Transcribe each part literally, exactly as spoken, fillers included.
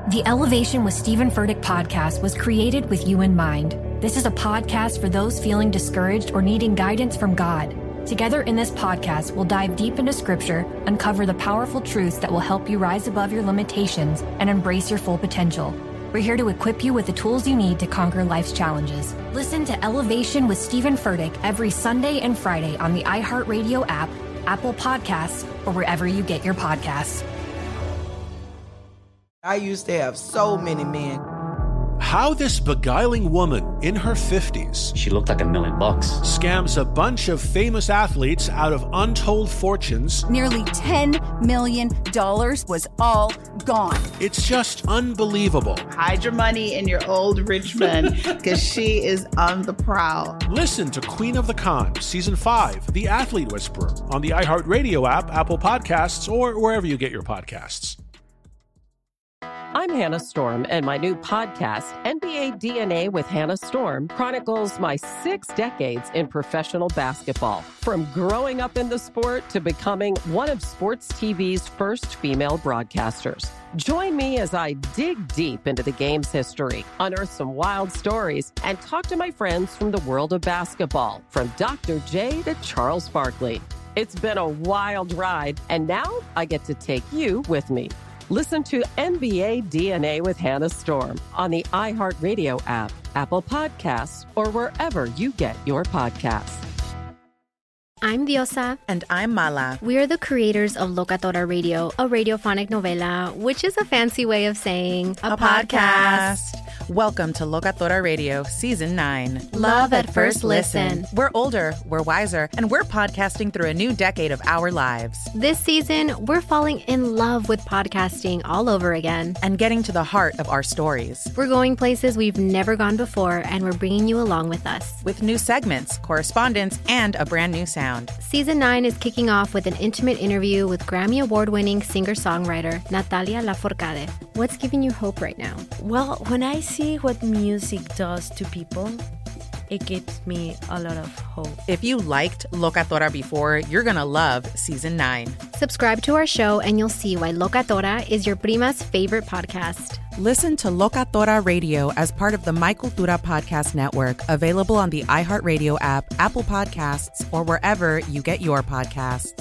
The Elevation with Stephen Furtick podcast was created with you in mind. This is a podcast for those feeling discouraged or needing guidance from God. Together in this podcast, we'll dive deep into scripture, uncover the powerful truths that will help you rise above your limitations and embrace your full potential. We're here to equip you with the tools you need to conquer life's challenges. Listen to Elevation with Stephen Furtick every Sunday and Friday on the iHeartRadio app, Apple Podcasts, or wherever you get your podcasts. I used to have so many men. How this beguiling woman in her fifties, she looked like a million bucks, scams a bunch of famous athletes out of untold fortunes. Nearly ten million dollars was all gone. It's just unbelievable. Hide your money in your old rich man, because she is on the prowl. Listen to Queen of the Con, Season five, The Athlete Whisperer, on the iHeartRadio app, Apple Podcasts, or wherever you get your podcasts. I'm Hannah Storm, and my new podcast, N B A D N A with Hannah Storm, chronicles my six decades in professional basketball. From growing up in the sport to becoming one of sports T V's first female broadcasters. Join me as I dig deep into the game's history, unearth some wild stories, and talk to my friends from the world of basketball, from Doctor J to Charles Barkley. It's been a wild ride, and now I get to take you with me. Listen to N B A D N A with Hannah Storm on the iHeartRadio app, Apple Podcasts, or wherever you get your podcasts. I'm Diosa. And I'm Mala. We are the creators of Locatora Radio, a radiophonic novela, which is a fancy way of saying a, a podcast. podcast. Welcome to Locatora Radio, Season nine. Love at first listen. We're older, we're wiser, and we're podcasting through a new decade of our lives. This season, we're falling in love with podcasting all over again. And getting to the heart of our stories. We're going places we've never gone before, and we're bringing you along with us. With new segments, correspondence, and a brand new sound. Season nine is kicking off with an intimate interview with Grammy Award-winning singer-songwriter Natalia Lafourcade. What's giving you hope right now? Well, when I see what music does to people, it gives me a lot of hope. If you liked Locatora before, you're going to love Season nine. Subscribe to our show and you'll see why Locatora is your prima's favorite podcast. Listen to Locatora Radio as part of the My Cultura Podcast Network, available on the iHeartRadio app, Apple Podcasts, or wherever you get your podcasts.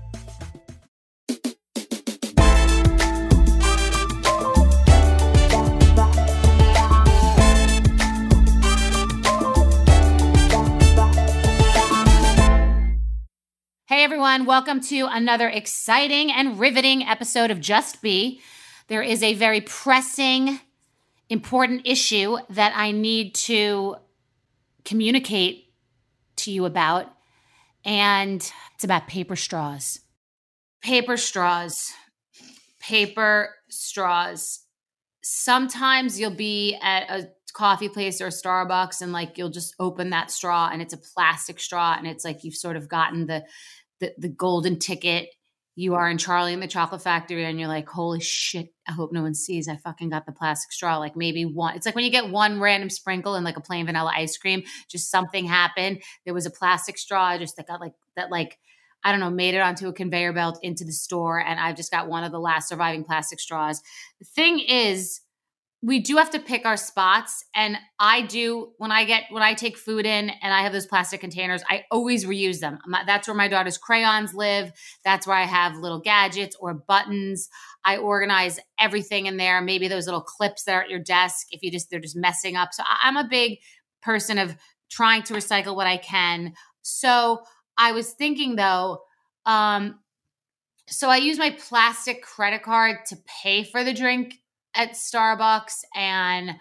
Hey everyone, welcome to another exciting and riveting episode of Just Be. There is a very pressing, important issue that I need to communicate to you about, and it's about paper straws. Paper straws. Paper straws. Sometimes you'll be at a coffee place or a Starbucks and like you'll just open that straw and it's a plastic straw and it's like you've sort of gotten the the, the golden ticket. You are in Charlie and the Chocolate Factory and you're like, holy shit, I hope no one sees I fucking got the plastic straw. Like maybe one, it's like when you get one random sprinkle in like a plain vanilla ice cream, just something happened. There was a plastic straw just that got like, that like, I don't know, made it onto a conveyor belt into the store. And I've just got one of the last surviving plastic straws. The thing is, we do have to pick our spots. And I do, when I get, when I take food in and I have those plastic containers, I always reuse them. My, that's where my daughter's crayons live. That's where I have little gadgets or buttons. I organize everything in there. Maybe those little clips that are at your desk, if you just, they're just messing up. So I, I'm a big person of trying to recycle what I can. So I was thinking though, um, so I use my plastic credit card to pay for the drink at Starbucks, and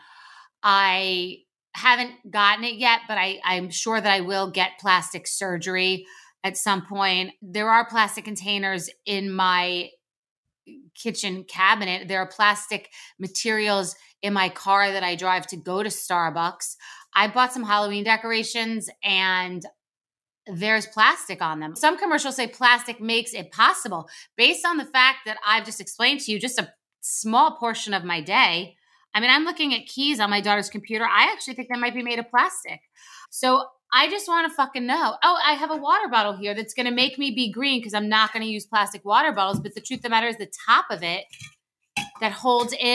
I haven't gotten it yet, but I, I'm sure that I will get plastic surgery at some point. There are plastic containers in my kitchen cabinet. There are plastic materials in my car that I drive to go to Starbucks. I bought some Halloween decorations and there's plastic on them. Some commercials say plastic makes it possible. Based on the fact that I've just explained to you, just a small portion of my day. I mean, I'm looking at keys on my daughter's computer. I actually think they might be made of plastic. So I just want to fucking know. Oh, I have a water bottle here that's going to make me be green because I'm not going to use plastic water bottles. But the truth of the matter is the top of it that holds in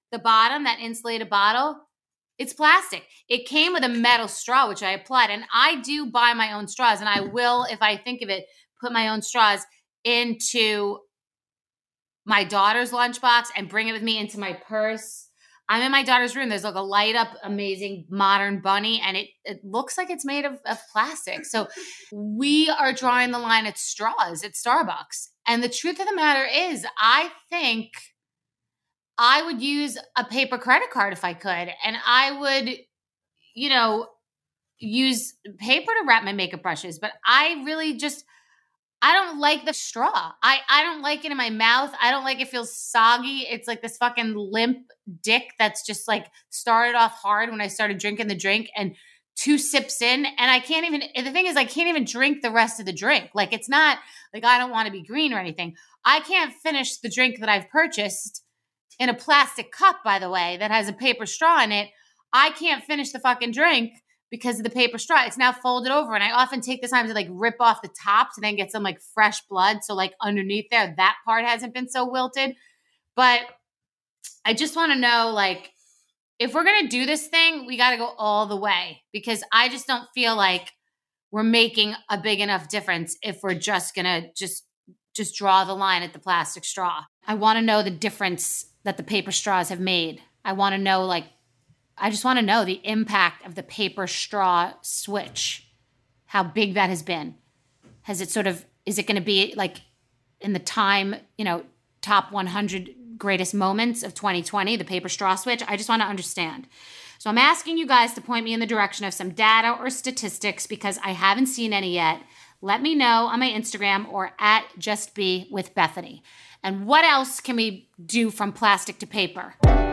the bottom, that insulated bottle, it's plastic. It came with a metal straw, which I applied. And I do buy my own straws. And I will, if I think of it, put my own straws into my daughter's lunchbox and bring it with me into my purse. I'm in my daughter's room. There's like a light up, amazing modern bunny, and it, it looks like it's made of, of plastic. So we are drawing the line at straws at Starbucks. And the truth of the matter is, I think I would use a paper credit card if I could. And I would, you know, use paper to wrap my makeup brushes. But I really just, I don't like the straw. I, I don't like it in my mouth. I don't like it feels soggy. It's like this fucking limp dick that's just like started off hard when I started drinking the drink and two sips in. And I can't even, the thing is I can't even drink the rest of the drink. Like it's not like I don't want to be green or anything. I can't finish the drink that I've purchased in a plastic cup, by the way, that has a paper straw in it. I can't finish the fucking drink because of the paper straw. It's now folded over. And I often take the time to like rip off the tops and then get some like fresh blood. So like underneath there, that part hasn't been so wilted. But I just want to know, like, if we're going to do this thing, we got to go all the way, because I just don't feel like we're making a big enough difference if we're just going to just, just draw the line at the plastic straw. I want to know the difference that the paper straws have made. I want to know, like, I just want to know the impact of the paper straw switch, how big that has been. Has it sort of, is it going to be like in the time, you know, top one hundred greatest moments of twenty twenty, the paper straw switch? I just want to understand. So I'm asking you guys to point me in the direction of some data or statistics because I haven't seen any yet. Let me know on my Instagram or at Just Be with Bethany. And what else can we do from plastic to paper?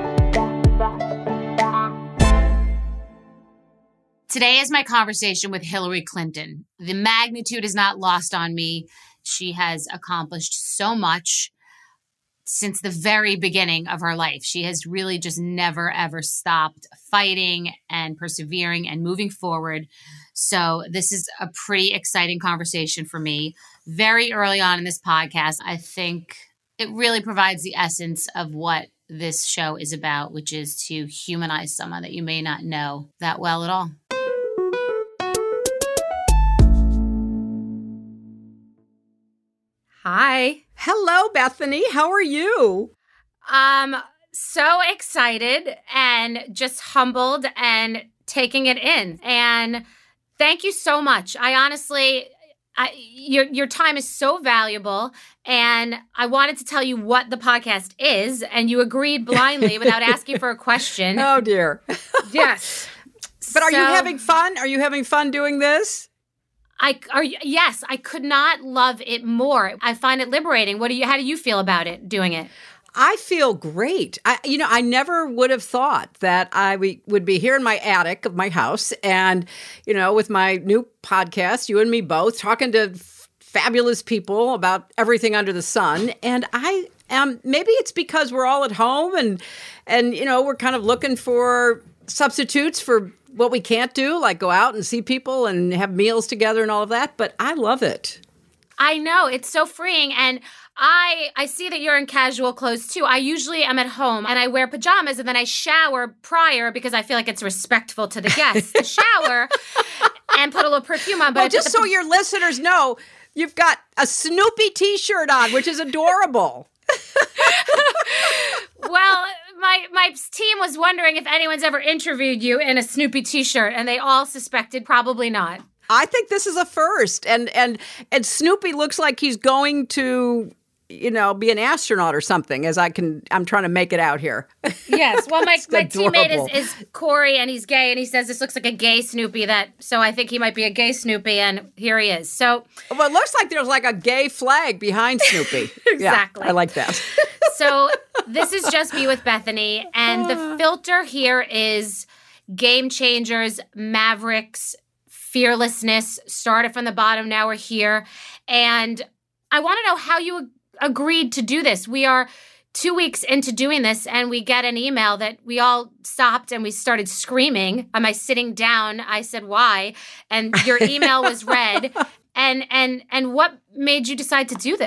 Today is my conversation with Hillary Clinton. The magnitude is not lost on me. She has accomplished so much since the very beginning of her life. She has really just never, ever stopped fighting and persevering and moving forward. So this is a pretty exciting conversation for me. Very early on in this podcast, I think it really provides the essence of what this show is about, which is to humanize someone that you may not know that well at all. Hi. Hello, Bethany. How are you? Um, so excited and just humbled and taking it in. And thank you so much. I honestly, I, your your time is so valuable. And I wanted to tell you what the podcast is, and you agreed blindly without asking for a question. Oh, dear. Yes. But are so, you having fun? Are you having fun doing this? I are yes, I could not love it more. I find it liberating. What do you? How do you feel about it? Doing it? I feel great. I, you know, I never would have thought that I would be here in my attic of my house, and you know, with my new podcast, you and me both talking to f- fabulous people about everything under the sun. And I am. Maybe it's because we're all at home, and and you know, we're kind of looking for substitutes for what we can't do, like go out and see people and have meals together and all of that. But I love it. I know. It's so freeing. And I I see that you're in casual clothes too. I usually am at home and I wear pajamas and then I shower prior because I feel like it's respectful to the guests to shower and put a little perfume on. But well, just so pa- your listeners know, you've got a Snoopy t-shirt on, which is adorable. Well, my my team was wondering if anyone's ever interviewed you in a Snoopy t-shirt, and they all suspected probably not. I think this is a first, and and and Snoopy looks like he's going to, you know, be an astronaut or something. As I can, I'm trying to make it out here. Yes, well, my my teammate is, is Corey, and he's gay, and he says this looks like a gay Snoopy. That so I think he might be a gay Snoopy, and here he is. So, well, it looks like there's like a gay flag behind Snoopy. Exactly, yeah, I like that. So this is Just Me with Bethany, and the filter here is Game Changers, Mavericks, Fearlessness. Started from the bottom, now we're here. And I want to know how you ag- agreed to do this. We are two weeks into doing this, and we get an email that we all stopped and we started screaming. Am I sitting down? I said, why? And your email was read. And and and what made you decide to do this?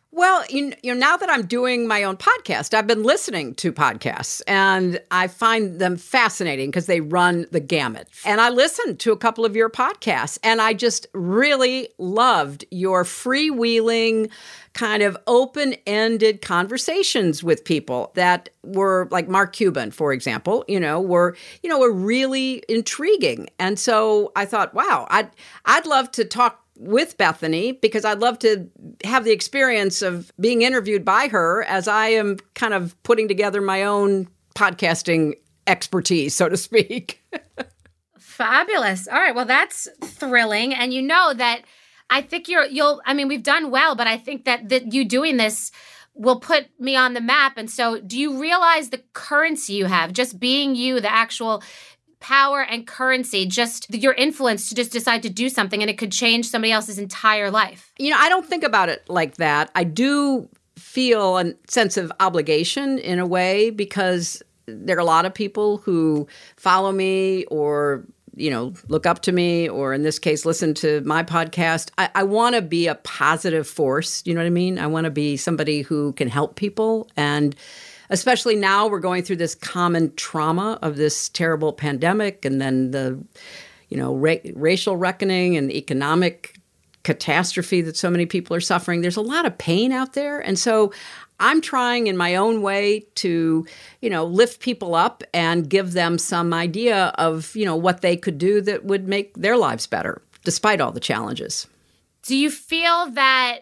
Well, you know, now that I'm doing my own podcast, I've been listening to podcasts and I find them fascinating because they run the gamut. And I listened to a couple of your podcasts and I just really loved your freewheeling, kind of open-ended conversations with people that were like Mark Cuban, for example, you know, were, you know, were really intriguing. And so I thought, wow, I'd, I'd love to talk with Bethany because I'd love to have the experience of being interviewed by her as I am kind of putting together my own podcasting expertise, so to speak. Fabulous. All right. Well, that's thrilling. And you know that I think you're, you'll, I mean, we've done well, but I think that, that you doing this will put me on the map. And so do you realize the currency you have, just being you, the actual power and currency, just your influence to just decide to do something and it could change somebody else's entire life? You know, I don't think about it like that. I do feel a sense of obligation in a way because there are a lot of people who follow me or, you know, look up to me or in this case, listen to my podcast. I, I want to be a positive force. You know what I mean? I want to be somebody who can help people. And especially now we're going through this common trauma of this terrible pandemic and then the, you know, ra- racial reckoning and economic catastrophe that so many people are suffering. There's a lot of pain out there. And so I'm trying in my own way to, you know, lift people up and give them some idea of, you know, what they could do that would make their lives better, despite all the challenges. Do you feel that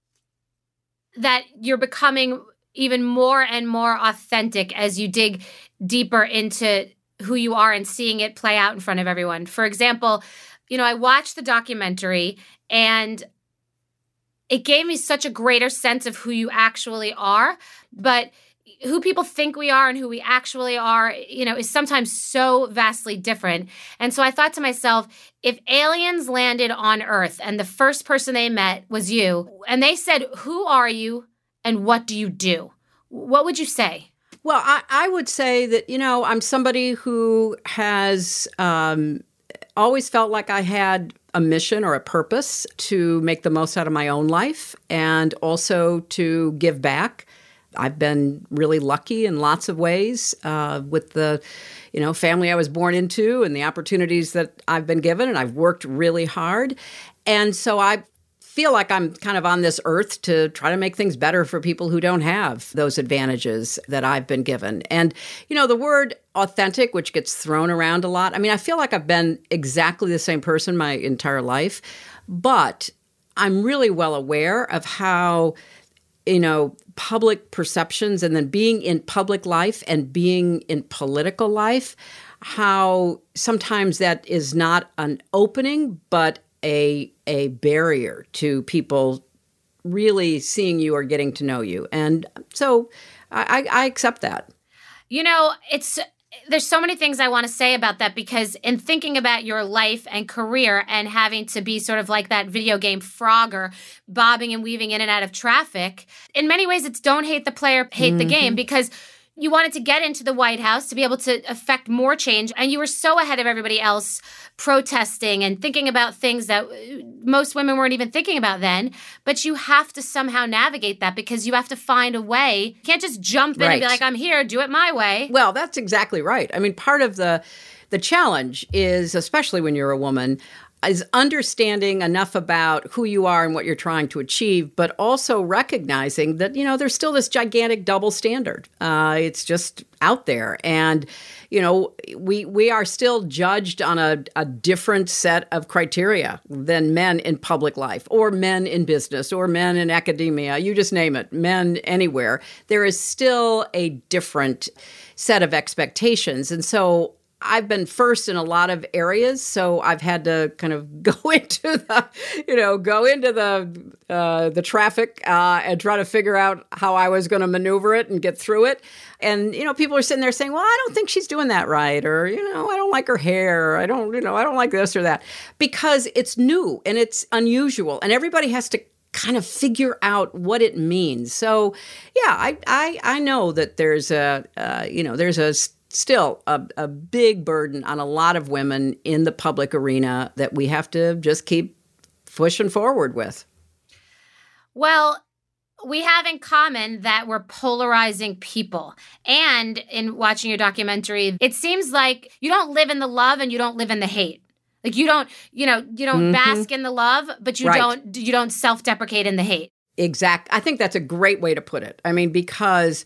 that you're becoming even more and more authentic as you dig deeper into who you are and seeing it play out in front of everyone? For example, you know, I watched the documentary and it gave me such a greater sense of who you actually are, but who people think we are and who we actually are, you know, is sometimes so vastly different. And so I thought to myself, if aliens landed on Earth and the first person they met was you, and they said, who are you and what do you do? What would you say? Well, I, I would say that, you know, I'm somebody who has um, always felt like I had a mission or a purpose to make the most out of my own life and also to give back. I've been really lucky in lots of ways uh, with the, you know, family I was born into and the opportunities that I've been given, and I've worked really hard. And so I feel like I'm kind of on this earth to try to make things better for people who don't have those advantages that I've been given. And, you know, the word authentic, which gets thrown around a lot, I mean, I feel like I've been exactly the same person my entire life, but I'm really well aware of how, you know, public perceptions and then being in public life and being in political life, how sometimes that is not an opening, but a a barrier to people really seeing you or getting to know you. And so I, I accept that. You know, it's there's so many things I want to say about that because in thinking about your life and career and having to be sort of like that video game Frogger, bobbing and weaving in and out of traffic, in many ways it's don't hate the player, hate mm-hmm. the game, because you wanted to get into the White House to be able to affect more change. And you were so ahead of everybody else protesting and thinking about things that most women weren't even thinking about then. But you have to somehow navigate that because you have to find a way. You can't just jump in right. and be like, I'm here, do it my way. Well, that's exactly right. I mean, part of the the challenge is, especially when you're a woman, is understanding enough about who you are and what you're trying to achieve, but also recognizing that, you know, there's still this gigantic double standard. Uh, it's just out there. And, you know, we we are still judged on a, a different set of criteria than men in public life or men in business or men in academia. You just name it, men anywhere. There is still a different set of expectations. And so I've been first in a lot of areas, so I've had to kind of go into the, you know, go into the uh, the traffic uh, and try to figure out how I was going to maneuver it and get through it. And, you know, people are sitting there saying, well, I don't think she's doing that right. Or, you know, I don't like her hair. I don't, you know, I don't like this or that. Because it's new and it's unusual. And everybody has to kind of figure out what it means. So, yeah, I I, I know that there's a, uh, you know, there's a still a, a big burden on a lot of women in the public arena that we have to just keep pushing forward with. Well, we have in common that we're polarizing people. And in watching your documentary, it seems like you don't live in the love and you don't live in the hate. Like you don't, you know, you don't mm-hmm. bask in the love, but you right. don't you don't self-deprecate in the hate. Exact. I think that's a great way to put it. I mean, because,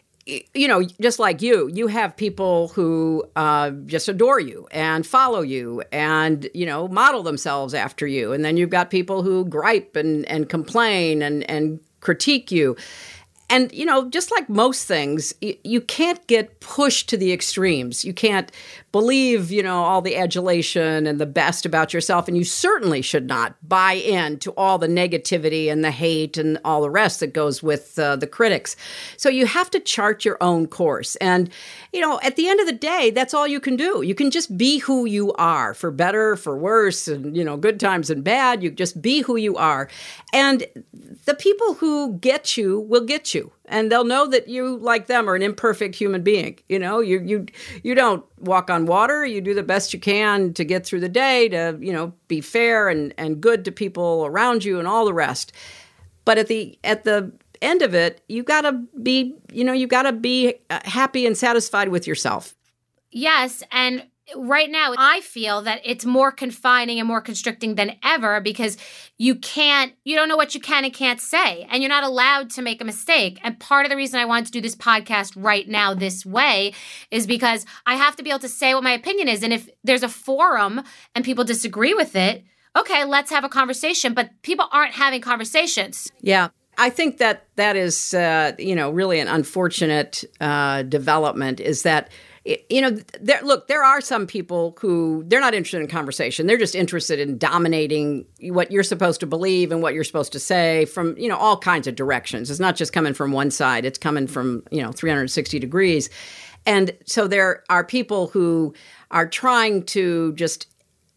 you know, just like you, you have people who uh, just adore you and follow you and, you know, model themselves after you. And then you've got people who gripe and, and complain and, and critique you. And, you know, just like most things, you, you can't get pushed to the extremes. You can't believe, you know, all the adulation and the best about yourself. And you certainly should not buy into all the negativity and the hate and all the rest that goes with uh, the critics. So you have to chart your own course. And, you know, at the end of the day, that's all you can do. You can just be who you are, for better, for worse, and, you know, good times and bad. You just be who you are. And the people who get you will get you. And they'll know that you, like them, are an imperfect human being. You know, you you you don't walk on water. You do the best you can to get through the day, to, you know, be fair and, and good to people around you and all the rest. But at the at the end of it, you gotta be, you know, you gotta be happy and satisfied with yourself. Yes, and right now, I feel that it's more confining and more constricting than ever because you can't, you don't know what you can and can't say, and you're not allowed to make a mistake. And part of the reason I wanted to do this podcast right now this way is because I have to be able to say what my opinion is. And if there's a forum and people disagree with it, okay, let's have a conversation. But people aren't having conversations. Yeah. I think that that is, uh, you know, really an unfortunate uh, development is that, you know, there, look, there are some people who they're not interested in conversation. They're just interested in dominating what you're supposed to believe and what you're supposed to say from, you know, all kinds of directions. It's not just coming from one side. It's coming from, you know, three hundred sixty degrees. And so there are people who are trying to just,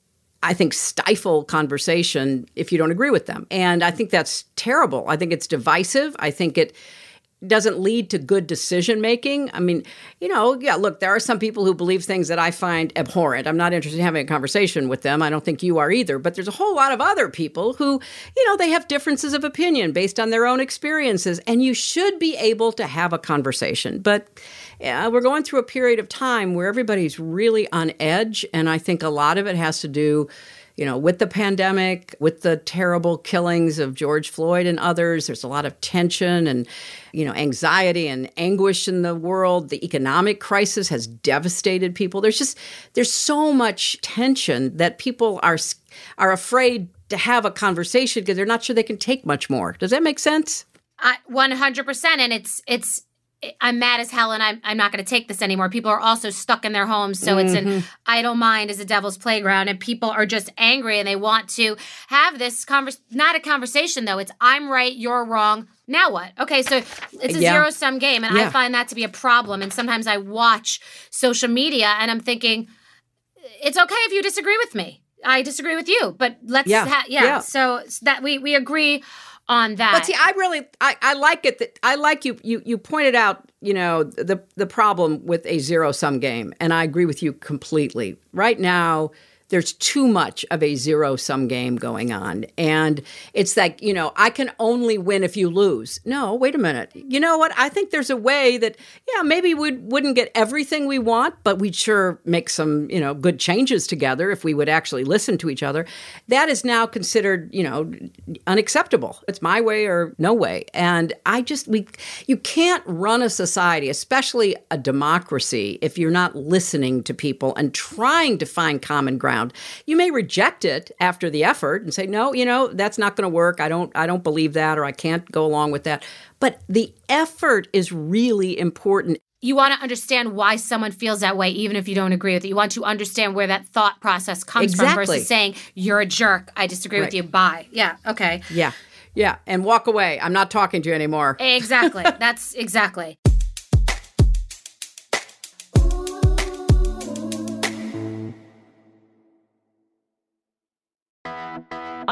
I think, stifle conversation if you don't agree with them. And I think that's terrible. I think it's divisive. I think it doesn't lead to good decision making. I mean, you know, yeah, look, there are some people who believe things that I find abhorrent. I'm not interested in having a conversation with them. I don't think you are either. But there's a whole lot of other people who, you know, they have differences of opinion based on their own experiences. And you should be able to have a conversation. But yeah, we're going through a period of time where everybody's really on edge. And I think a lot of it has to do, you know, with the pandemic, with the terrible killings of George Floyd and others. There's a lot of tension and, you know, anxiety and anguish in the world. The economic crisis has devastated people. There's just, there's so much tension that people are are afraid to have a conversation because they're not sure they can take much more. Does that make sense? I, one hundred percent. And it's, it's, I'm mad as hell and I'm, I'm not going to take this anymore. People are also stuck in their homes. So mm-hmm. it's an idle mind is a devil's playground. And people are just angry and they want to have this conversation. Not a conversation, though. It's I'm right, you're wrong. Now what? Okay, so it's a yeah. zero-sum game. And yeah. I find that to be a problem. And sometimes I watch social media and I'm thinking, it's okay if you disagree with me. I disagree with you. But let's yeah. Ha- yeah. yeah. So that we, we agree on that. But see, I really, I, I like it that I like you, you, you pointed out, you know, the, the problem with a zero sum game. And I agree with you completely. Right now, there's too much of a zero-sum game going on. And it's like, you know, I can only win if you lose. No, wait a minute. You know what? I think there's a way that, yeah, maybe we wouldn't get everything we want, but we'd sure make some, you know, good changes together if we would actually listen to each other. That is now considered, you know, unacceptable. It's my way or no way. And I just, we, you can't run a society, especially a democracy, if you're not listening to people and trying to find common ground. You may reject it after the effort and say, no, you know, that's not going to work. I don't I don't believe that, or I can't go along with that. But the effort is really important. You want to understand why someone feels that way, even if you don't agree with it. You want to understand where that thought process comes exactly. from versus saying, you're a jerk. I disagree right. with you. Bye. Yeah. Okay. Yeah. Yeah. And walk away. I'm not talking to you anymore. Exactly. That's exactly.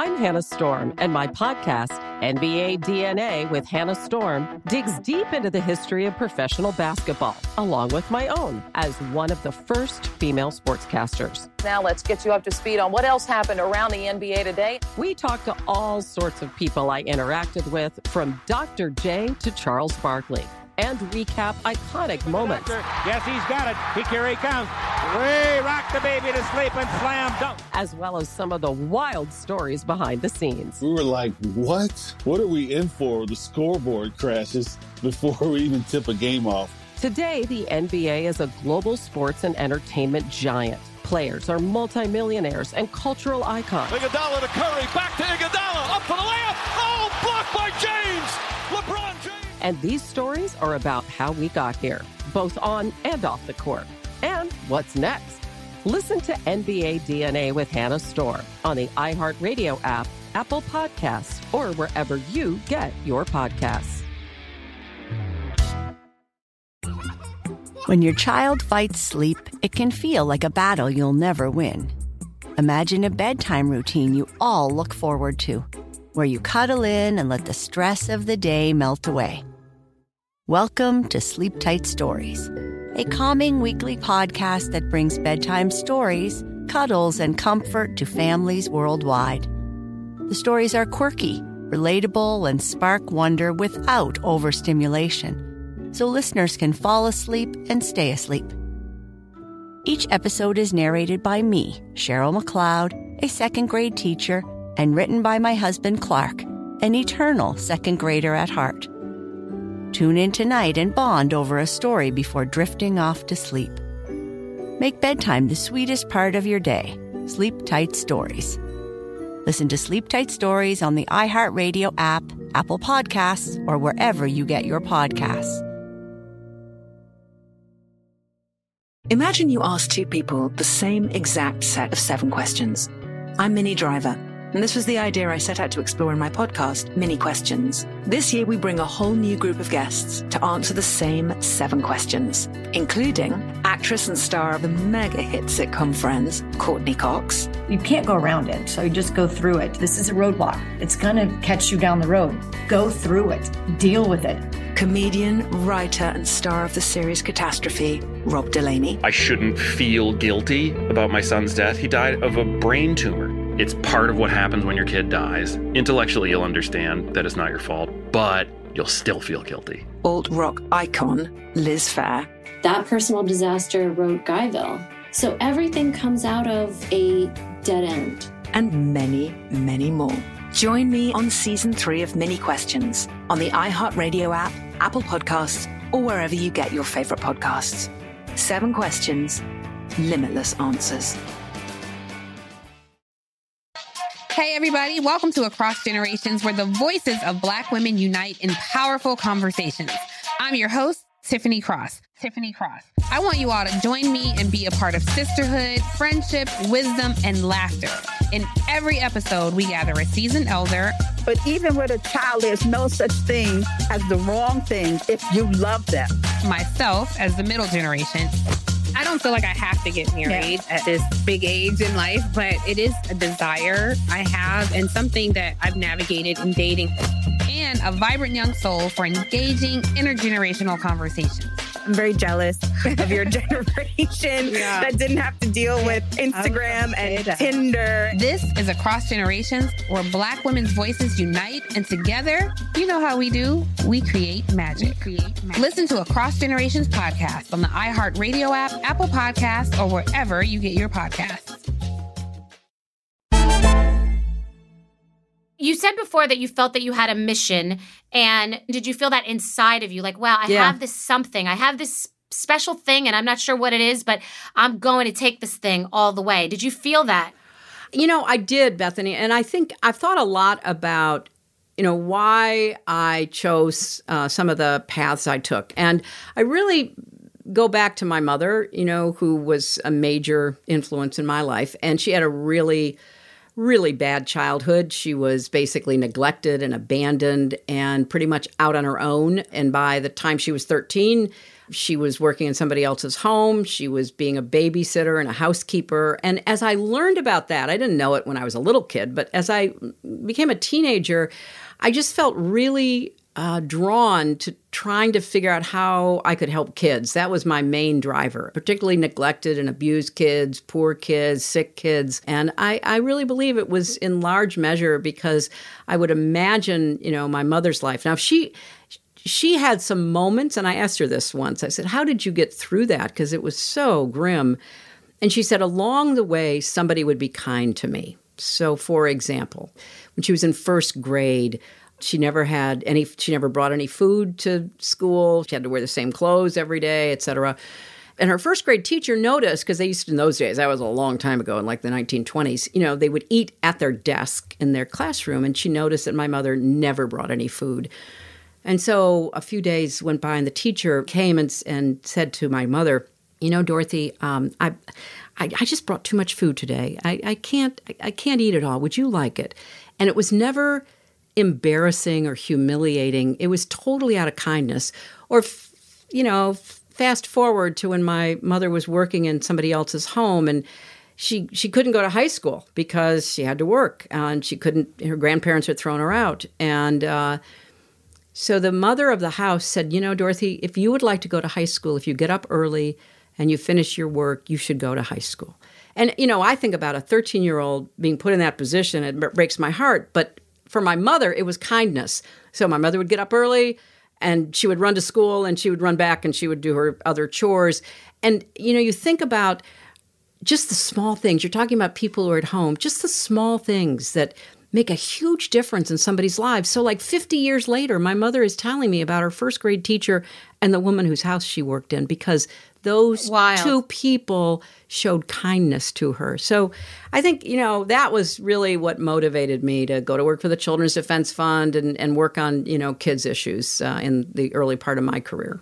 I'm Hannah Storm, and my podcast, N B A D N A with Hannah Storm, digs deep into the history of professional basketball, along with my own, as one of the first female sportscasters. Now let's get you up to speed on what else happened around the N B A today. We talk to all sorts of people I interacted with, from Doctor J to Charles Barkley, and recap iconic moments. Yes, he's got it. He, here he comes. Way rock the baby to sleep and slam dunk. As well as some of the wild stories behind the scenes. We were like, what? What are we in for? The scoreboard crashes before we even tip a game off. Today, the N B A is a global sports and entertainment giant. Players are multimillionaires and cultural icons. Iguodala to Curry, back to Iguodala, up for the layup. Oh, blocked by James. LeBron James. And these stories are about how we got here, both on and off the court. And what's next? Listen to N B A D N A with Hannah Storm on the iHeartRadio app, Apple Podcasts, or wherever you get your podcasts. When your child fights sleep, it can feel like a battle you'll never win. Imagine a bedtime routine you all look forward to, where you cuddle in and let the stress of the day melt away. Welcome to Sleep Tight Stories, a calming weekly podcast that brings bedtime stories, cuddles, and comfort to families worldwide. The stories are quirky, relatable, and spark wonder without overstimulation, so listeners can fall asleep and stay asleep. Each episode is narrated by me, Cheryl McLeod, a second grade teacher, and written by my husband, Clark, an eternal second grader at heart. Tune in tonight and bond over a story before drifting off to sleep. Make bedtime the sweetest part of your day. Sleep Tight Stories. Listen to Sleep Tight Stories on the iHeartRadio app, Apple Podcasts, or wherever you get your podcasts. Imagine you ask two people the same exact set of seven questions. I'm Minnie Driver, and this was the idea I set out to explore in my podcast, Mini Questions. This year, we bring a whole new group of guests to answer the same seven questions, including actress and star of the mega hit sitcom Friends, Courtney Cox. You can't go around it, so you just go through it. This is a roadblock. It's going to catch you down the road. Go through it. Deal with it. Comedian, writer, and star of the series Catastrophe, Rob Delaney. I shouldn't feel guilty about my son's death. He died of a brain tumor. It's part of what happens when your kid dies. Intellectually, you'll understand that it's not your fault, but you'll still feel guilty. Alt-rock icon, Liz Phair. That personal disaster wrote Guyville. So everything comes out of a dead end. And many, many more. Join me on season three of Mini Questions on the iHeartRadio app, Apple Podcasts, or wherever you get your favorite podcasts. Seven questions, limitless answers. Hey, everybody. Welcome to Across Generations, where the voices of Black women unite in powerful conversations. I'm your host, Tiffany Cross. Tiffany Cross. I want you all to join me and be a part of sisterhood, friendship, wisdom, and laughter. In every episode, we gather a seasoned elder. But even with a child, there's no such thing as the wrong thing if you love them. Myself as the middle generation. I don't feel like I have to get married yeah. at this big age in life, but it is a desire I have and something that I've navigated in dating. And a vibrant young soul for engaging intergenerational conversations. I'm very jealous of your generation yeah. that didn't have to deal with Instagram and Tinder. This is Across Generations, where Black women's voices unite, and together, you know how we do, we create magic. We create magic. Listen to Across Generations podcast on the iHeartRadio app, Apple Podcasts, or wherever you get your podcasts. You said before that you felt that you had a mission, and did you feel that inside of you? Like, wow, I Yeah. have this something. I have this special thing, and I'm not sure what it is, but I'm going to take this thing all the way. Did you feel that? You know, I did, Bethany. And I think I've thought a lot about, you know, why I chose uh, some of the paths I took. And I really go back to my mother, you know, who was a major influence in my life. And she had a really really bad childhood. She was basically neglected and abandoned and pretty much out on her own. And by the time she was thirteen, She was working in somebody else's home. She was being a babysitter and a housekeeper. And as I learned about that, I didn't know it when I was a little kid, but as I became a teenager, I just felt really uh, drawn to trying to figure out how I could help kids. That was my main driver, particularly neglected and abused kids, poor kids, sick kids. And I, I really believe it was in large measure because I would imagine, you know, my mother's life. Now, if she... She had some moments, and I asked her this once. I said, how did you get through that? Because it was so grim. And she said, along the way, somebody would be kind to me. So, for example, when she was in first grade, she never had any, she never brought any food to school. She had to wear the same clothes every day, et cetera. And her first grade teacher noticed, because they used to, in those days, that was a long time ago, in like the nineteen twenties, you know, they would eat at their desk in their classroom. And she noticed that my mother never brought any food. And so a few days went by, and the teacher came and, and said to my mother, you know, Dorothy, um, I, I I just brought too much food today. I, I can't I can't eat it all. Would you like it? And it was never embarrassing or humiliating. It was totally out of kindness. Or, f- you know, fast forward to when my mother was working in somebody else's home, and she she couldn't go to high school because she had to work, and she couldn't. Her grandparents had thrown her out, and uh, so the mother of the house said, you know, Dorothy, if you would like to go to high school, if you get up early and you finish your work, you should go to high school. And, you know, I think about a thirteen-year-old being put in that position. It breaks my heart. But for my mother, it was kindness. So my mother would get up early, and she would run to school, and she would run back, and she would do her other chores. And, you know, you think about just the small things. You're talking about people who are at home, just the small things that make a huge difference in somebody's lives. So like fifty years later, my mother is telling me about her first grade teacher and the woman whose house she worked in, because those Wild. two people showed kindness to her. So I think, you know, that was really what motivated me to go to work for the Children's Defense Fund and, and work on, you know, kids issues uh, in the early part of my career.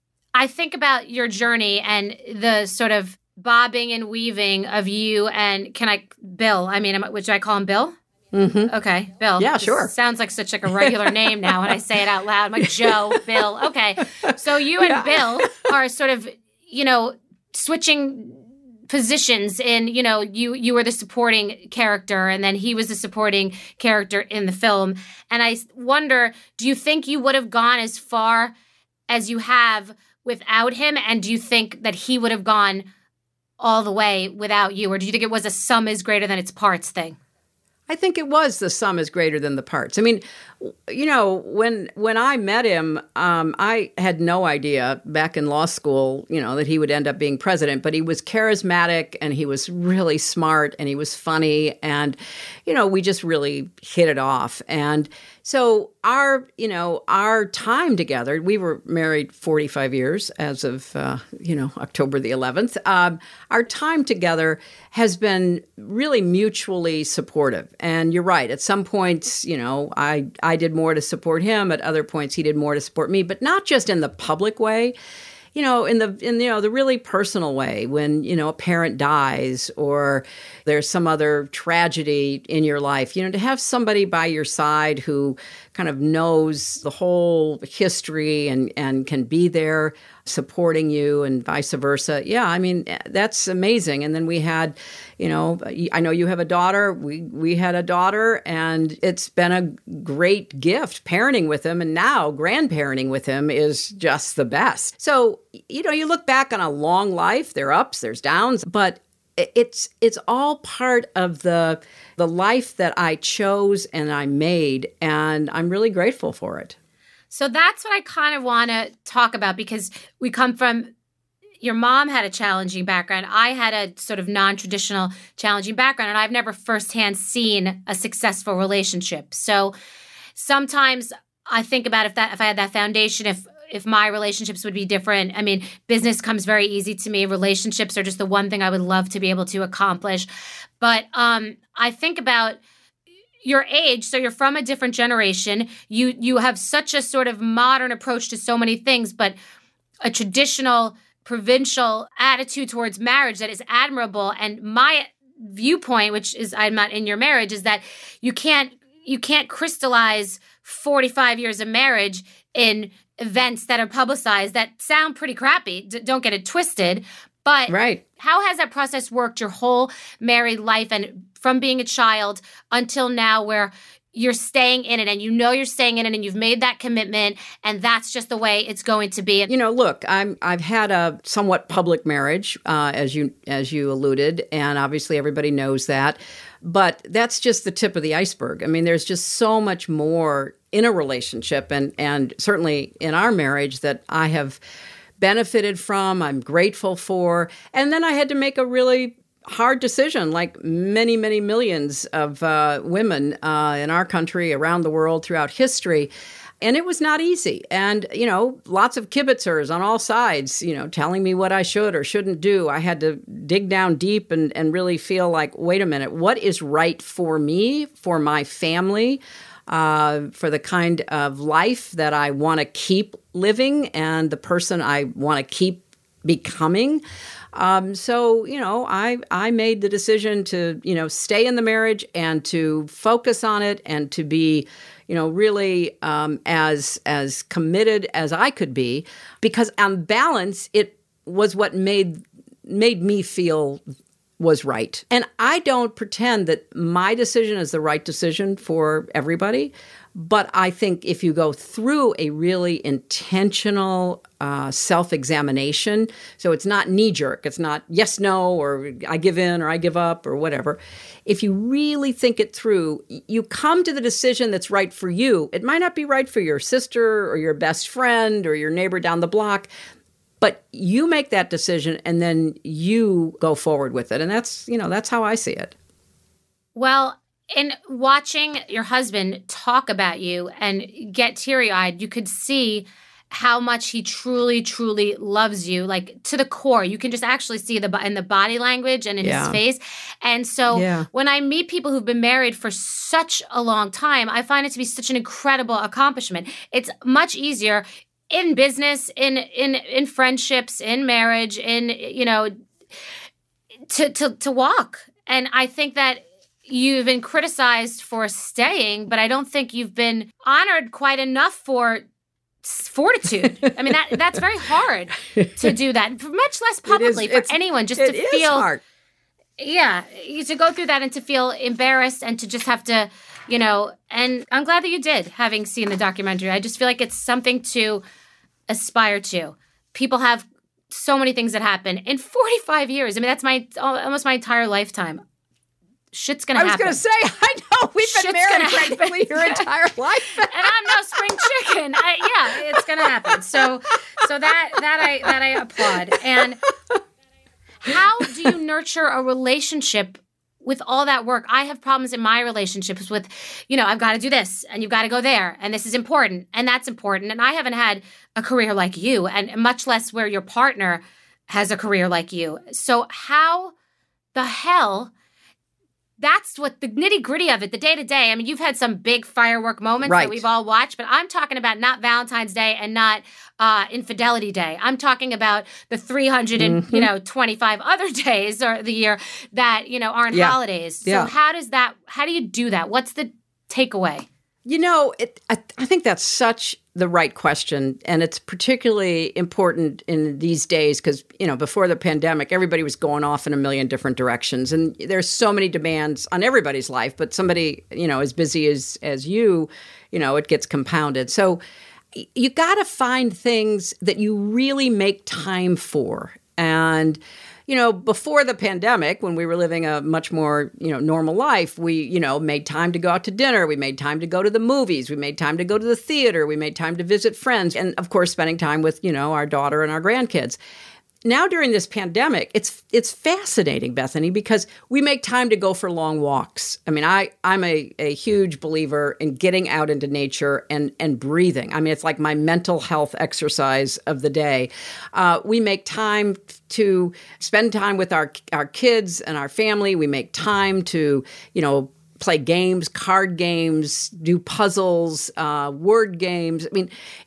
I think about your journey and the sort of bobbing and weaving of you and, can I, Bill, I mean, would I call him Bill? Mm-hmm. Okay, Bill. Yeah, this sure. Sounds like such like a regular name now when I say it out loud. I'm like, Joe, Bill. Okay. So you and yeah. Bill are sort of, you know, switching positions in, you know, you you were the supporting character and then he was the supporting character in the film. And I wonder, do you think you would have gone as far as you have without him? And do you think that he would have gone all the way without you? Or do you think it was a sum is greater than its parts thing? I think it was the sum is greater than the parts. I mean, you know, when when I met him, um, I had no idea back in law school, you know, that he would end up being president. But he was charismatic and he was really smart and he was funny. And, you know, we just really hit it off. And so our, you know, our time together, we were married forty-five years as of, uh, you know, October the eleventh. Um, our time together has been really mutually supportive. And you're right. At some points, you know, I, I did more to support him. At other points, he did more to support me, but not just in the public way. You know, in the in you know the really personal way, when you know a parent dies or there's some other tragedy in your life, you know, to have somebody by your side who kind of knows the whole history and and can be there supporting you and vice versa. Yeah, I mean, that's amazing. And then we had, you know, I know you have a daughter. We we had a daughter, and it's been a great gift parenting with him. And now grandparenting with him is just the best. So, you know, you look back on a long life, there are ups, there's downs, but it's it's all part of the the life that I chose and I made, and I'm really grateful for it. So that's what I kind of want to talk about, because we come from, your mom had a challenging background. I had a sort of non-traditional challenging background, and I've never firsthand seen a successful relationship. So sometimes I think about if that if I had that foundation, if if my relationships would be different. I mean, business comes very easy to me. Relationships are just the one thing I would love to be able to accomplish. But um, I think about your age, so you're from a different generation. You you have such a sort of modern approach to so many things, but a traditional provincial attitude towards marriage that is admirable. And my viewpoint, which is I'm not in your marriage, is that you can't you can't crystallize forty-five years of marriage in events that are publicized that sound pretty crappy. D- don't get it twisted. But right. How has that process worked your whole married life and from being a child until now where you're staying in it and you know you're staying in it and you've made that commitment and that's just the way it's going to be? You know, look, I'm I've had a somewhat public marriage, uh, as you as you alluded, and obviously everybody knows that. But that's just the tip of the iceberg. I mean, there's just so much more in a relationship and and certainly in our marriage that I have benefited from, I'm grateful for. And then I had to make a really hard decision, like many, many millions of uh, women uh, in our country, around the world, throughout history. And it was not easy. And, you know, lots of kibitzers on all sides, you know, telling me what I should or shouldn't do. I had to dig down deep and, and really feel like, wait a minute, what is right for me, for my family, uh, for the kind of life that I want to keep living and the person I want to keep becoming. Um, so, you know, I I made the decision to, you know, stay in the marriage and to focus on it and to be, you know, really um, as as committed as I could be, because on balance, it was what made made me feel was right. And I don't pretend that my decision is the right decision for everybody. But I think if you go through a really intentional uh, self-examination, so it's not knee-jerk, it's not yes, no, or I give in or I give up or whatever. If you really think it through, you come to the decision that's right for you. It might not be right for your sister or your best friend or your neighbor down the block, but you make that decision and then you go forward with it. And that's, you know, that's how I see it. Well, in watching your husband talk about you and get teary-eyed, you could see how much he truly, truly loves you, like to the core. You can just actually see the in the body language and in Yeah. his face. And so Yeah. when I meet people who've been married for such a long time, I find it to be such an incredible accomplishment. It's much easier in business, in in in friendships, in marriage, in, you know, to to to walk. And I think that you've been criticized for staying, but I don't think you've been honored quite enough for fortitude. I mean, that that's very hard to do that, much less publicly It is- for it's- anyone, just it to is feel hard. Yeah, you- to go through that and to feel embarrassed and to just have to, you know, and I'm glad that you did, having seen the documentary. I just feel like it's something to aspire to. People have so many things that happen in forty-five years. I mean, that's my almost my entire lifetime. Shit's gonna I was happen. going to say, I know, we've Shit's been married gonna practically happen. your entire life. And I'm no spring chicken. I, yeah, it's gonna happen. So, so that that I that I applaud. And how do you nurture a relationship with all that work? I have problems in my relationships with, you know, I've got to do this and you've got to go there and this is important and that's important. And I haven't had a career like you, and much less where your partner has a career like you. So how the hell? That's what the nitty gritty of it, the day to day. I mean, you've had some big firework moments Right. that we've all watched, but I'm talking about not Valentine's Day and not uh, Infidelity Day. I'm talking about the three hundred and Mhm. you know twenty-five other days or the year that you know aren't Yeah. holidays. So Yeah. how does that? How do you do that? What's the takeaway? You know, it, I, I think that's such the right question. And it's particularly important in these days because, you know, before the pandemic, everybody was going off in a million different directions. And there's so many demands on everybody's life. But somebody, you know, as busy as, as you, you know, it gets compounded. So y- you got to find things that you really make time for. And you know, before the pandemic, when we were living a much more, you know, normal life, we, you know, made time to go out to dinner. We made time to go to the movies. We made time to go to the theater. We made time to visit friends. And of course, spending time with, you know, our daughter and our grandkids. Now during this pandemic, it's it's fascinating, Bethany, because we make time to go for long walks. I mean, I, I'm a, a huge believer in getting out into nature and, and breathing. I mean, it's like my mental health exercise of the day. Uh, we make time to spend time with our our kids and our family. We make time to, you know, play games, card games, do puzzles, uh, word games. I mean,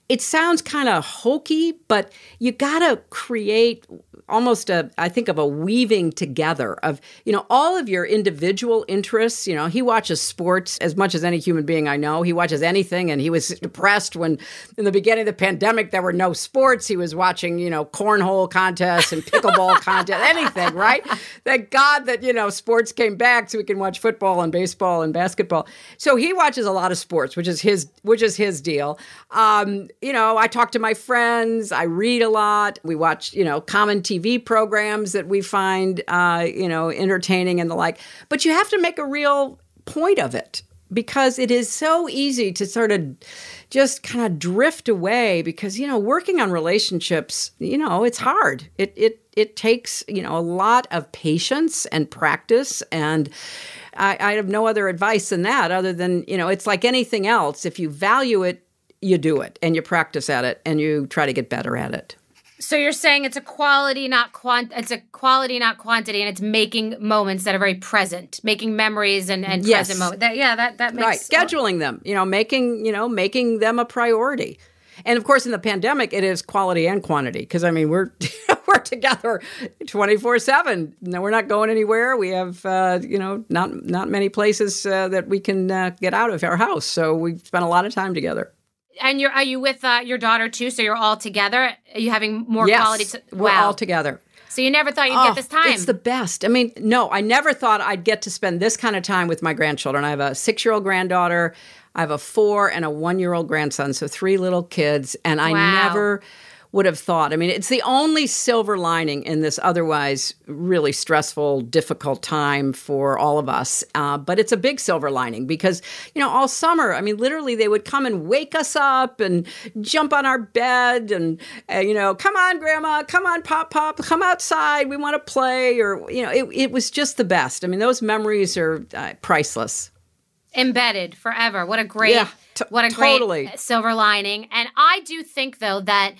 it sounds kind of hokey, but you got to create almost a, I think of a weaving together of, you know, all of your individual interests. You know, he watches sports as much as any human being I know. He watches anything, and he was depressed when in the beginning of the pandemic, there were no sports. He was watching, you know, cornhole contests and pickleball contests, anything, right? Thank God that, you know, sports came back so we can watch football and baseball and basketball. So he watches a lot of sports, which is his, which is his deal. Um, you know, I talk to my friends. I read a lot. We watch, you know, common T V programs that we find, uh, you know, entertaining and the like. But you have to make a real point of it, because it is so easy to sort of just kind of drift away, because, you know, working on relationships, you know, it's hard. It it it takes, you know, a lot of patience and practice. And I, I have no other advice than that, other than, you know, it's like anything else. If you value it, you do it, and you practice at it, and you try to get better at it. So you're saying it's a quality, not quant. It's a quality, not quantity, and it's making moments that are very present, making memories and, and Yes. present moments. That, yeah, that that makes Right, scheduling them, you know, making, you know, making them a priority. And of course, in the pandemic, it is quality and quantity, because, I mean, we're we're together twenty-four seven. No, we're not going anywhere. We have, uh, you know, not not many places uh, that we can uh, get out of our house. So we spent a lot of time together. And you're are you with uh, your daughter too? So you're all together. Are you having more Yes, quality? T- we're wow. all together. So you never thought you'd Oh, get this time? It's the best. I mean, no, I never thought I'd get to spend this kind of time with my grandchildren. I have a six-year-old granddaughter. I have a four and a one-year-old grandson, so three little kids. And I Wow. never would have thought. I mean, it's the only silver lining in this otherwise really stressful, difficult time for all of us. Uh, but it's a big silver lining because, you know, all summer, I mean, literally they would come and wake us up and jump on our bed and, uh, you know, come on, Grandma, come on, Pop, Pop, come outside. We want to play. Or, you know, it, it was just the best. I mean, those memories are uh, priceless. Embedded forever. What a great, Yeah, t- what a totally. great silver lining. And I do think, though, that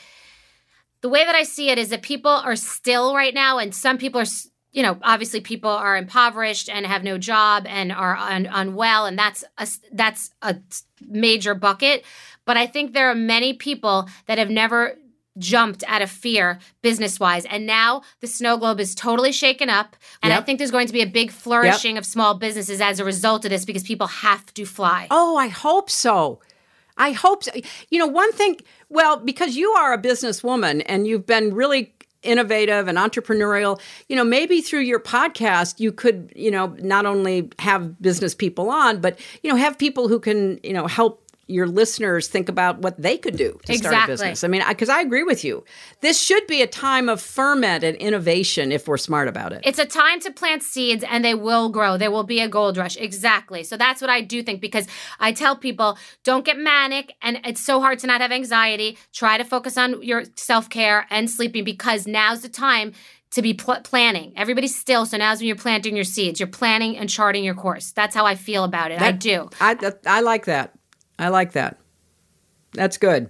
the way that I see it is that people are still right now, and some people are, you know, obviously people are impoverished and have no job and are un- unwell, and that's a, that's a major bucket. But I think there are many people that have never jumped out of fear business-wise, and now the snow globe is totally shaken up, and Yep. I think there's going to be a big flourishing of small businesses as a result of this because people have to fly. Oh, I hope so. I hope so. You know, one thing, well, because you are a businesswoman and you've been really innovative and entrepreneurial, you know, maybe through your podcast, you could, you know, not only have business people on, but, you know, have people who can, you know, help your listeners think about what they could do to start a Exactly. business. I mean, because I, I agree with you. This should be a time of ferment and innovation if we're smart about it. It's a time to plant seeds and they will grow. There will be a gold rush. Exactly. So that's what I do think, because I tell people, don't get manic, and it's so hard to not have anxiety. Try to focus on your self-care and sleeping, because now's the time to be pl- planning. Everybody's still, so now's when you're planting your seeds. You're planning and charting your course. That's how I feel about it. I That- do. I, that, I like that. I like that. That's good.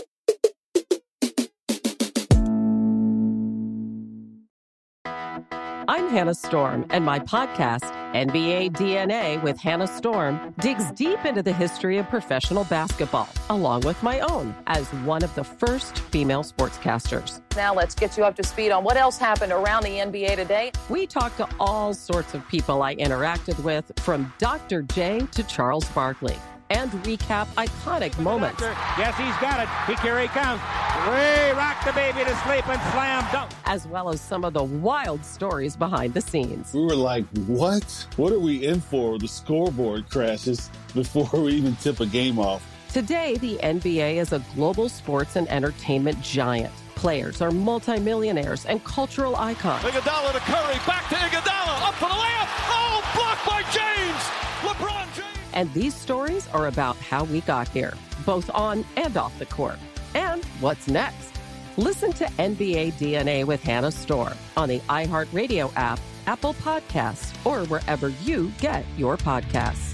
I'm Hannah Storm, and my podcast, N B A D N A with Hannah Storm, digs deep into the history of professional basketball, along with my own, as one of the first female sportscasters. Now let's get you up to speed on what else happened around the N B A today. We talk to all sorts of people I interacted with, from Doctor J to Charles Barkley, and recap iconic moments. Yes, he's got it. He, here he comes. Way rock the baby to sleep and slam dunk. As well as some of the wild stories behind the scenes. We were like, what? What are we in for? The scoreboard crashes before we even tip a game off. Today, the N B A is a global sports and entertainment giant. Players are multimillionaires and cultural icons. Iguodala to Curry, back to Iguodala, up for the layup. Oh, blocked by James. LeBron James. And these stories are about how we got here, both on and off the court. And what's next? Listen to N B A D N A with Hannah Storm on the iHeartRadio app, Apple Podcasts, or wherever you get your podcasts.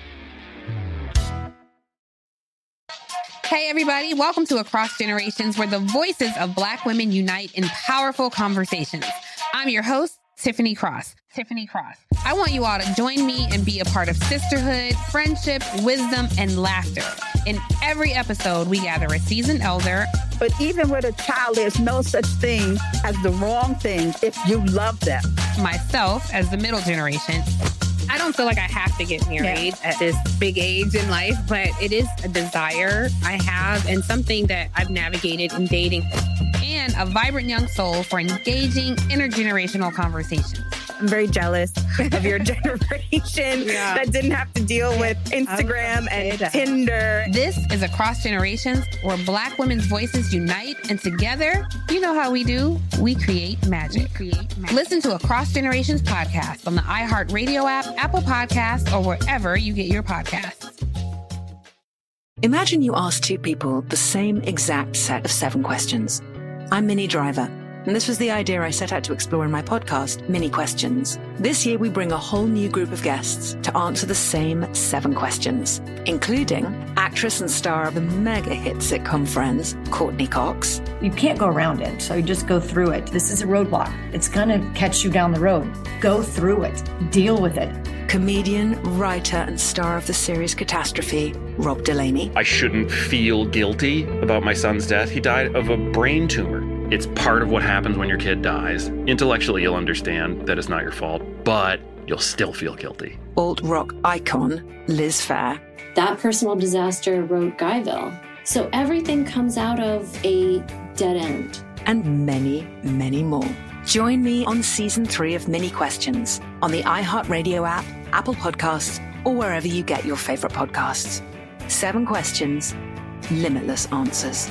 Hey, everybody. Welcome to Across Generations, where the voices of Black women unite in powerful conversations. I'm your host, Tiffany Cross. Tiffany Cross. I want you all to join me and be a part of sisterhood, friendship, wisdom, and laughter In every episode, we gather a seasoned elder. But even with a child, there's no such thing as the wrong thing if you love them. Myself as the middle generation. I don't feel like I have to get married yeah. at this big age in life, but it is a desire I have and something that I've navigated in dating. And a vibrant young soul for engaging intergenerational conversations. I'm very jealous of your generation yeah. that didn't have to deal with Instagram and that. Tinder. This is Across Generations, where Black women's voices unite, and together, you know how we do, we create magic. We create magic. Listen to Across Generations podcast on the iHeartRadio app, Apple Podcasts, or wherever you get your podcasts. Imagine you ask two people the same exact set of seven questions. I'm Minnie Driver, and this was the idea I set out to explore in my podcast, Mini Questions. This year, we bring a whole new group of guests to answer the same seven questions, including actress and star of the mega hit sitcom Friends, Courtney Cox. You can't go around it, so you just go through it. This is a roadblock. It's going to catch you down the road. Go through it. Deal with it. Comedian, writer, and star of the series Catastrophe, Rob Delaney. I shouldn't feel guilty about my son's death. He died of a brain tumor. It's part of what happens when your kid dies. Intellectually, you'll understand that it's not your fault, but you'll still feel guilty. Alt-rock icon, Liz Phair. That personal disaster wrote Guyville. So everything comes out of a dead end. And many, many more. Join me on season three of Mini Questions on the iHeartRadio app, Apple Podcasts, or wherever you get your favorite podcasts. Seven questions, limitless answers.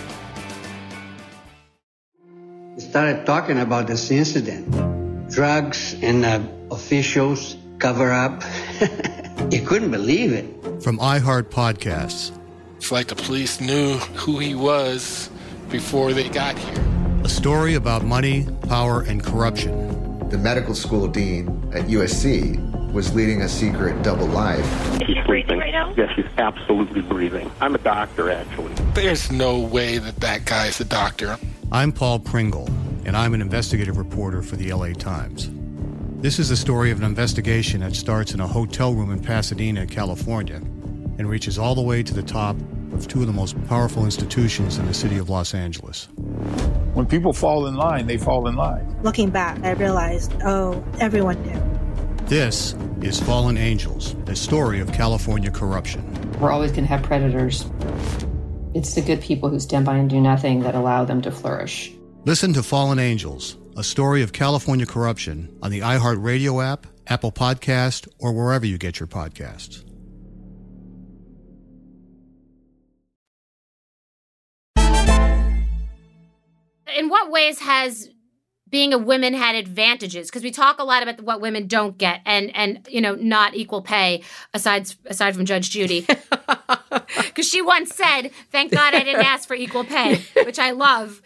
We started talking about this incident. Drugs and uh, officials cover up. You couldn't believe it. From iHeart Podcasts. It's like the police knew who he was before they got here. A story about money, power, and corruption. The medical school dean at U S C was leading a secret double life. Is she breathing right now? Yes, she's absolutely breathing. I'm a doctor, actually. There's no way that that guy's a doctor. I'm Paul Pringle, and I'm an investigative reporter for the L A Times. This is the story of an investigation that starts in a hotel room in Pasadena, California, and reaches all the way to the top of two of the most powerful institutions in the city of Los Angeles. When people fall in line, they fall in line. Looking back, I realized, oh, everyone knew. This is Fallen Angels, a story of California corruption. We're always going to have predators. It's the good people who stand by and do nothing that allow them to flourish. Listen to Fallen Angels, a story of California corruption on the iHeartRadio app, Apple Podcast, or wherever you get your podcasts. In what ways has being a woman had advantages? Because we talk a lot about what women don't get, and and you know, not equal pay aside aside from Judge Judy, because she once said, "Thank God I didn't ask for equal pay," which I love.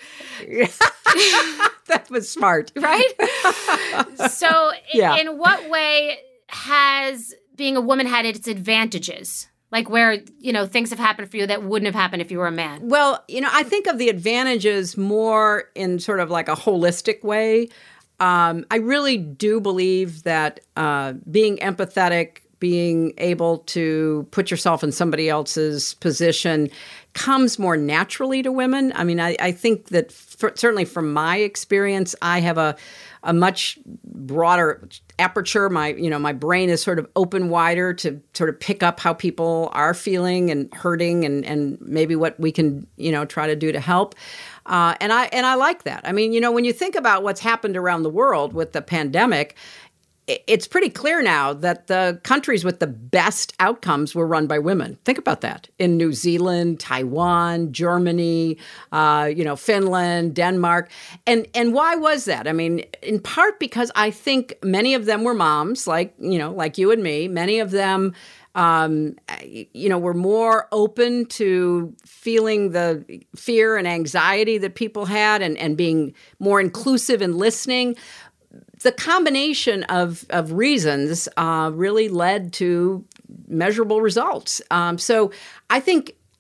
That was smart, right? So, yeah. in, in what way has being a woman had its advantages? Like where, you know, things have happened for you that wouldn't have happened if you were a man? Well, you know, I think of the advantages more in sort of like a holistic way. Um, I really do believe that uh, being empathetic, being able to put yourself in somebody else's position comes more naturally to women. I mean, I, I think that for, certainly from my experience, I have a a much broader aperture. My, you know, my brain is sort of open wider to sort of pick up how people are feeling and hurting, and and maybe what we can, you know, try to do to help. Uh, and I and I like that. I mean, you know, when you think about what's happened around the world with the pandemic, it's pretty clear now that the countries with the best outcomes were run by women. Think about that. In New Zealand, Taiwan, Germany, uh, you know, Finland, Denmark. And and why was that? I mean, in part because I think many of them were moms, like, you know, like you and me. Many of them, um, you know, were more open to feeling the fear and anxiety that people had, and, and being more inclusive and listening. The combination of, of reasons uh, really led to measurable results. Um, so I think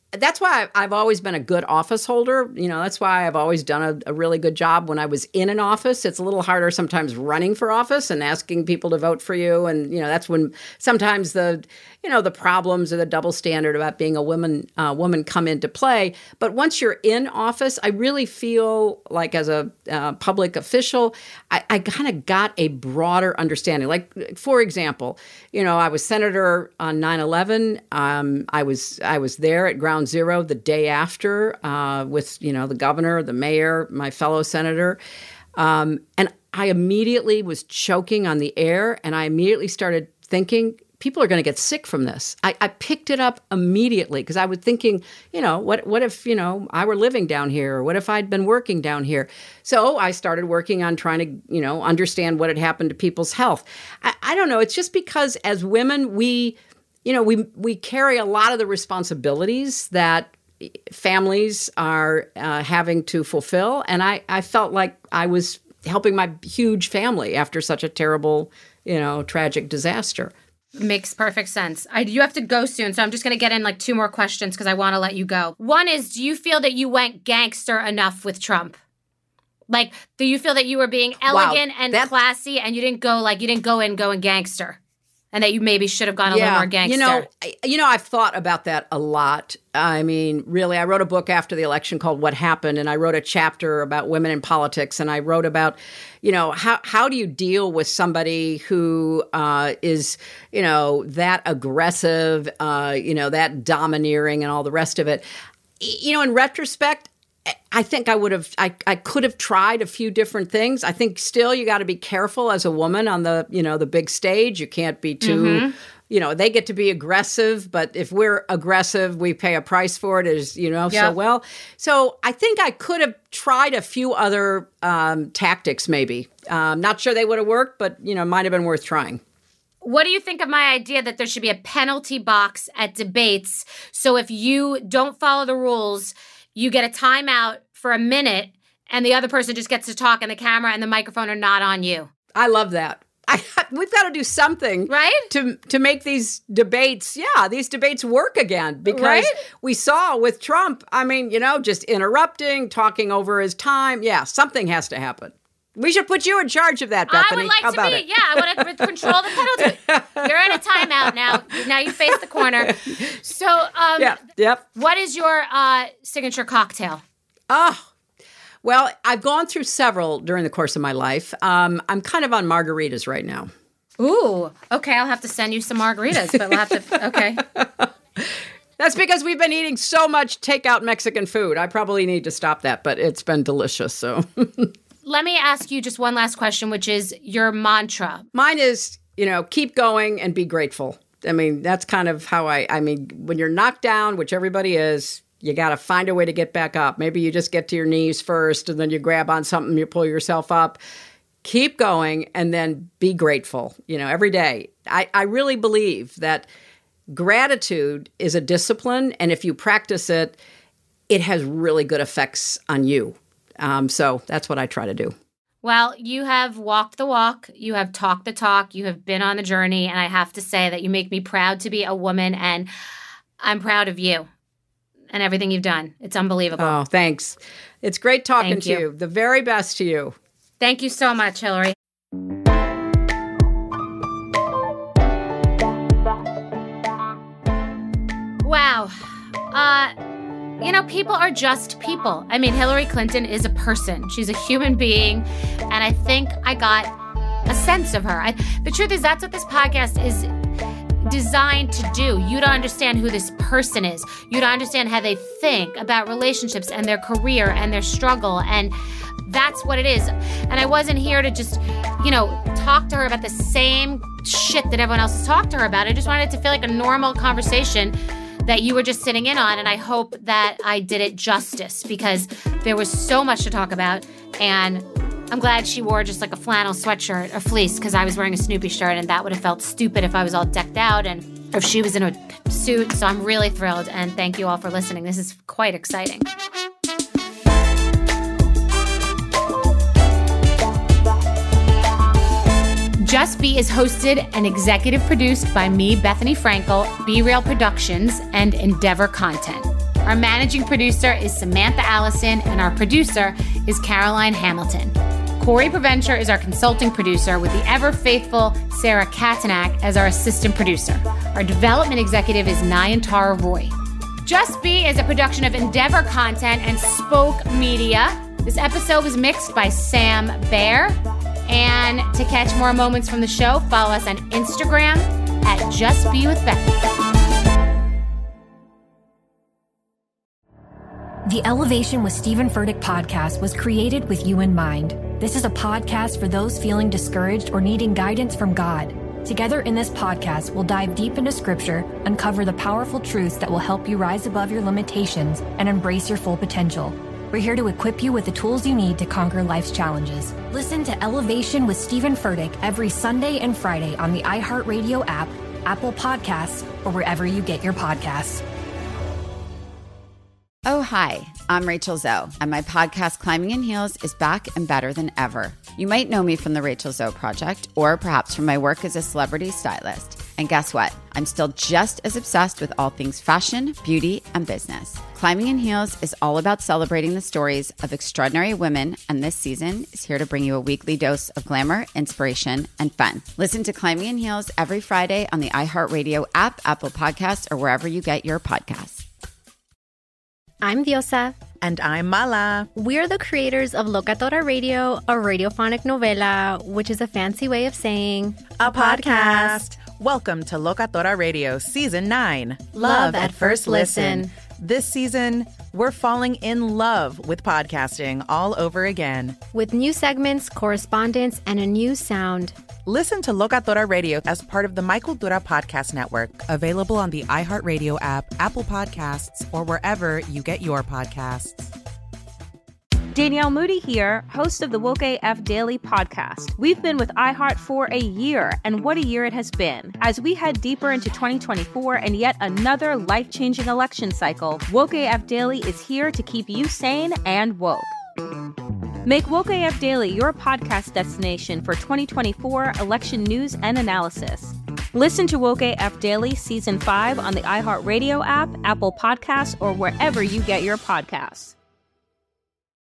that's why I've always been a good office holder. You know, that's why I've always done a, a really good job when I was in an office. It's a little harder sometimes running for office and asking people to vote for you. And, you know, that's when sometimes the, you know, the problems or the double standard about being a woman, uh, woman come into play. But once you're in office, I really feel like as a uh, public official, I, I kind of got a broader understanding. Like, for example, you know, I was senator on nine eleven. Um, I was I was there at Ground Zero the day after uh, with, you know, the governor, the mayor, my fellow senator. Um, and I immediately was choking on the air, and I immediately started thinking, people are going to get sick from this. I, I picked it up immediately because I was thinking, you know, what what if, you know, I were living down here, or what if I'd been working down here? So I started working on trying to, you know, understand what had happened to people's health. I, I don't know. It's just because as women, we, you know, we we carry a lot of the responsibilities that families are uh, having to fulfill. And I, I felt like I was helping my huge family after such a terrible, you know, tragic disaster. Makes perfect sense. I, you have to go soon, so I'm just going to get in like two more questions because I want to let you go. One is, do you feel that you went gangster enough with Trump? Like, do you feel that you were being elegant wow, and that, classy, and you didn't go like you didn't go in going gangster, and that you maybe should have gone a yeah, little more gangster? You know, I, you know, I've thought about that a lot. I mean, really, I wrote a book after the election called What Happened, and I wrote a chapter about women in politics, and I wrote about, you know, how how do you deal with somebody who uh, is, you know, that aggressive, uh, you know, that domineering and all the rest of it. You know, in retrospect, I think I would have, I, I could have tried a few different things. I think still you got to be careful as a woman on the, you know, the big stage. You can't be too, mm-hmm. you know, they get to be aggressive, but if we're aggressive, we pay a price for it as, you know, yep. so well. So I think I could have tried a few other um, tactics maybe. Um, not sure they would have worked, but, you know, might have been worth trying. What do you think of my idea that there should be a penalty box at debates? So if you don't follow the rules, you get a timeout for a minute, and the other person just gets to talk, and the camera and the microphone are not on you. I love that. I, we've got to do something, right, to to make these debates, yeah, these debates work again. Because right? we saw with Trump, I mean, you know, just interrupting, talking over his time. Yeah, something has to happen. We should put you in charge of that, Bethany. I would like How to about be. It? Yeah, I want to control the penalty. You're in a timeout now. Now you face the corner. So, um, yeah, yep. What is your uh, signature cocktail? Oh, well, I've gone through several during the course of my life. Um, I'm kind of on margaritas right now. Ooh, okay. I'll have to send you some margaritas, but we'll have to. Okay. That's because we've been eating so much takeout Mexican food. I probably need to stop that, but it's been delicious. So. Let me ask you just one last question, which is your mantra. Mine is, you know, keep going and be grateful. I mean, that's kind of how I, I mean, when you're knocked down, which everybody is, you got to find a way to get back up. Maybe you just get to your knees first and then you grab on something, you pull yourself up. Keep going and then be grateful, you know, every day. I, I really believe that gratitude is a discipline. And if you practice it, it has really good effects on you. Um, so that's what I try to do. Well, you have walked the walk, you have talked the talk, you have been on the journey, and I have to say that you make me proud to be a woman, and I'm proud of you and everything you've done. It's unbelievable. Oh, thanks. It's great talking Thank to you. you. The very best to you. Thank you so much, Hillary. Wow. Uh... You know, people are just people. I mean, Hillary Clinton is a person. She's a human being. And I think I got a sense of her. I, the truth is, that's what this podcast is designed to do. You don't understand who this person is. You don't understand how they think about relationships and their career and their struggle. And that's what it is. And I wasn't here to just, you know, talk to her about the same shit that everyone else has talked to her about. I just wanted it to feel like a normal conversation that you were just sitting in on, and I hope that I did it justice because there was so much to talk about, and I'm glad she wore just like a flannel sweatshirt or fleece because I was wearing a Snoopy shirt, and that would have felt stupid if I was all decked out and if she was in a suit, so I'm really thrilled, and thank you all for listening. This is quite exciting. Just Be is hosted and executive produced by me, Bethany Frankel, Be Real Productions, and Endeavor Content. Our managing producer is Samantha Allison, and our producer is Caroline Hamilton. Corey Preventure is our consulting producer, with the ever-faithful Sarah Katanak as our assistant producer. Our development executive is Nayantara Roy. Just Be is a production of Endeavor Content and Spoke Media. This episode was mixed by Sam Baer. And to catch more moments from the show, follow us on Instagram at Just Be with Becky. The Elevation with Stephen Furtick podcast was created with you in mind. This is a podcast for those feeling discouraged or needing guidance from God. Together in this podcast, we'll dive deep into Scripture, uncover the powerful truths that will help you rise above your limitations and embrace your full potential. We're here to equip you with the tools you need to conquer life's challenges. Listen to Elevation with Stephen Furtick every Sunday and Friday on the iHeartRadio app, Apple Podcasts, or wherever you get your podcasts. Oh, hi, I'm Rachel Zoe, and my podcast, Climbing in Heels, is back and better than ever. You might know me from the Rachel Zoe Project, or perhaps from my work as a celebrity stylist. And guess what? I'm still just as obsessed with all things fashion, beauty, and business. Climbing in Heels is all about celebrating the stories of extraordinary women, and this season is here to bring you a weekly dose of glamour, inspiration, and fun. Listen to Climbing in Heels every Friday on the iHeartRadio app, Apple Podcasts, or wherever you get your podcasts. I'm Diosa. And I'm Mala. We're the creators of Locatora Radio, a radiophonic novela, which is a fancy way of saying a podcast. Welcome to Locatora Radio Season nine. Love, love at First Listen. listen. This season, we're falling in love with podcasting all over again. With new segments, correspondence, and a new sound. Listen to Locatora Radio as part of the My Cultura Podcast Network, available on the iHeartRadio app, Apple Podcasts, or wherever you get your podcasts. Danielle Moody here, host of the Woke A F Daily podcast. We've been with iHeart for a year, and what a year it has been. As we head deeper into twenty twenty-four and yet another life-changing election cycle, Woke A F Daily is here to keep you sane and woke. Make Woke A F Daily your podcast destination for twenty twenty-four election news and analysis. Listen to Woke A F Daily Season five on the iHeartRadio app, Apple Podcasts, or wherever you get your podcasts.